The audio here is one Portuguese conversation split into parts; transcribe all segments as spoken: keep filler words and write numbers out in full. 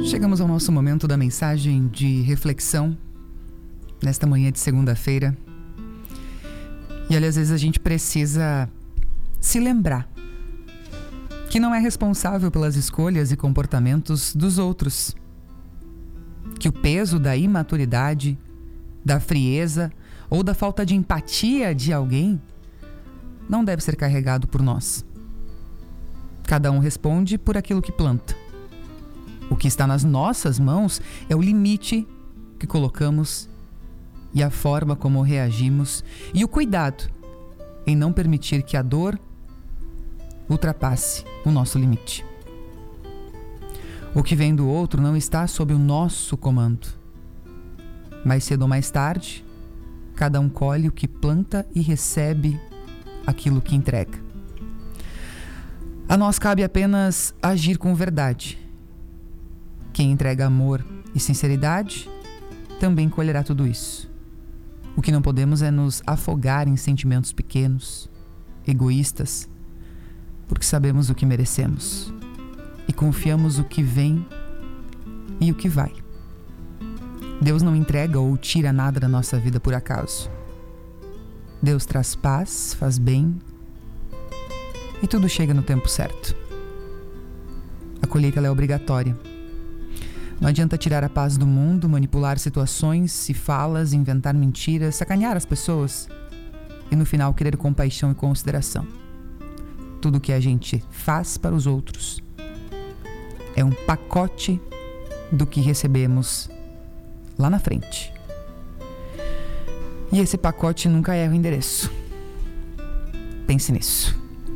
Chegamos ao nosso momento da mensagem de reflexão nesta manhã de segunda-feira. E olha, às vezes a gente precisa se lembrar que não é responsável pelas escolhas e comportamentos dos outros. Que o peso da imaturidade, da frieza ou da falta de empatia de alguém não deve ser carregado por nós. Cada um responde por aquilo que planta. O que está nas nossas mãos é o limite que colocamos e a forma como reagimos e o cuidado em não permitir que a dor ultrapasse o nosso limite. O que vem do outro não está sob o nosso comando. Mais cedo ou mais tarde, cada um colhe o que planta e recebe aquilo que entrega. A nós cabe apenas agir com verdade. Quem entrega amor e sinceridade também colherá tudo isso. O que não podemos é nos afogar em sentimentos pequenos, egoístas, porque sabemos o que merecemos e confiamos o que vem e o que vai. Deus não entrega ou tira nada da nossa vida por acaso. Deus traz paz, faz bem e tudo chega no tempo certo. A colheita ela é obrigatória. Não adianta tirar a paz do mundo, manipular situações e falas, inventar mentiras, sacanear as pessoas e no final querer compaixão e consideração. Tudo que a gente faz para os outros é um pacote do que recebemos lá na frente. E esse pacote nunca erra o endereço. Pense nisso.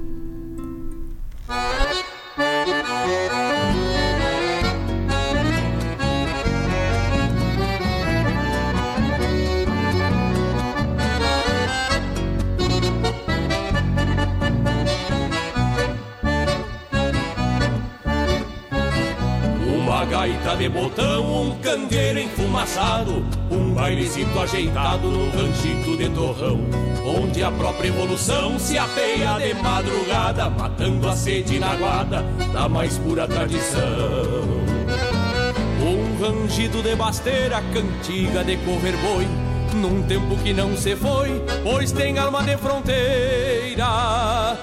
Gaita de botão, um candeeiro enfumaçado, um bailecito ajeitado num ranchito de torrão, onde a própria evolução se apeia de madrugada, matando a sede na guarda da mais pura tradição. Um rangido de basteira, cantiga de correr boi, num tempo que não se foi, pois tem alma de fronteira.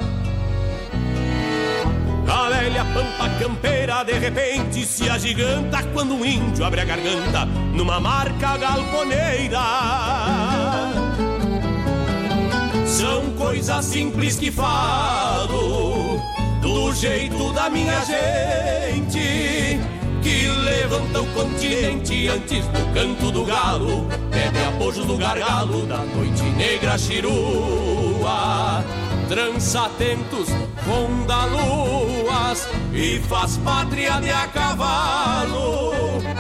A velha pampa campeira de repente se agiganta quando um índio abre a garganta numa marca galponeira. São coisas simples que falo do jeito da minha gente, que levanta o continente antes do canto do galo, bebe apojos do gargalo da noite negra chirua. Trança atentos, ronda luas e faz pátria de a cavalo.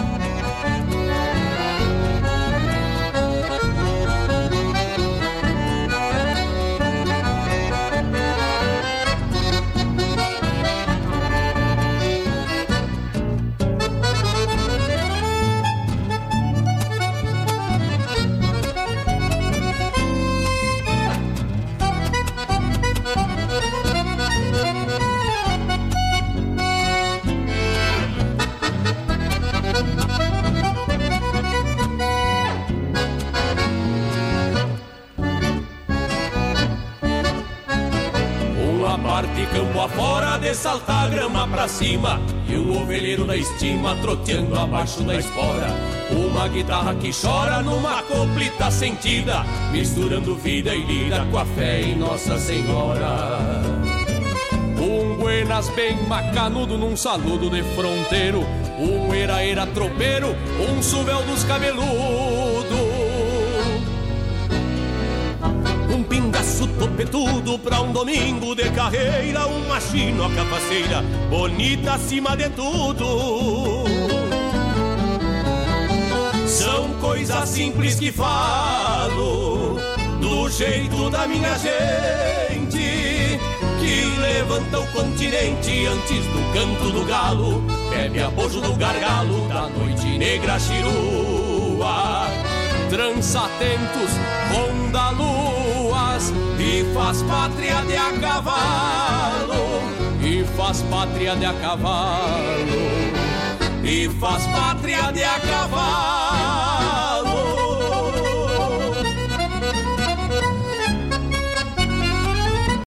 Parte campo afora de saltar grama pra cima, e um ovelheiro na estima troteando abaixo da espora. Uma guitarra que chora numa coplita sentida, misturando vida e lida com a fé em Nossa Senhora. Um buenas bem macanudo num saludo de fronteiro, um era-era tropeiro, um suvel dos cabeludos. Um pingaço topetudo pra um domingo de carreira, uma chinoca capaceira, bonita acima de tudo. São coisas simples que falo do jeito da minha gente, que levanta o continente antes do canto do galo, bebe apojo do gargalo da noite negra chirua. Trança atentos, ronda luas e faz pátria de a cavalo, e faz pátria de a cavalo. e faz pátria de a cavalo.